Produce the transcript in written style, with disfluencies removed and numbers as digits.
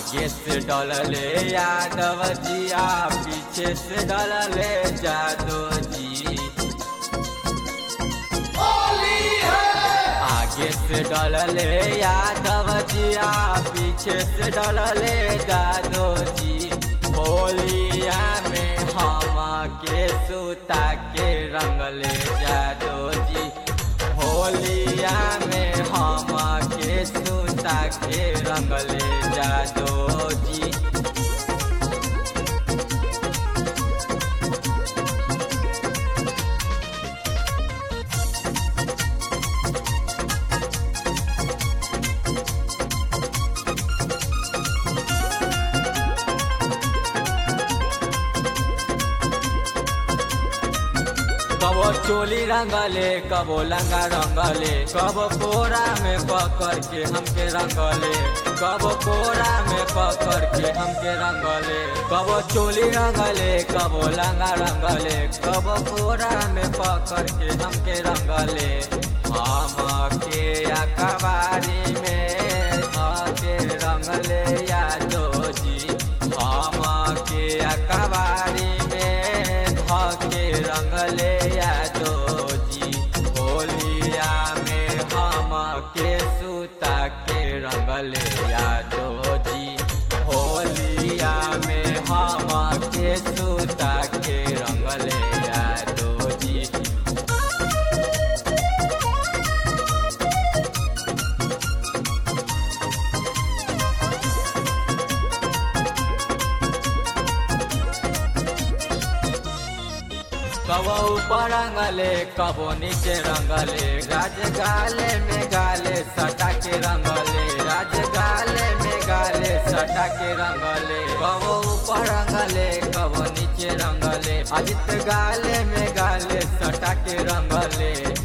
आगे से डलले यादव जिया, पीछे से डलले जादव जी। आगे से डलले यादव जिया, पीछे से डलले जादव जी। होलिया में हम के सुता के रंगले जादव जी। होलिया में हम के सुता के रंगले जादव जी। कबो चोली रंगले, कबो लंगा रंगले, कबो कोरा में पकड़ के हमके रंगले, कबो कोरा में पकड़ के हमके रंगले। कबो चोली रंगले, कबो लंगा रंगले, कबो कोरा में पकड़ के हमके रंगले। हमके अखबारी में आके रंगले यादव जी। हमके अखबारी में धके रंगले यादव जी। होलिया में हमके सुता के रंगले यादव जी। होलिया में हमके सुता के रंगले यादव जी। कबो ऊपर रंगले, कबो नीचे रंगले, राज गाले में गाले सटा के रंगले, राज गाले में गाले सटा के रंगले। कबो ऊपर रंगले, कबो नीचे रंगले, अजित गाले में गाले सटा के रंगले।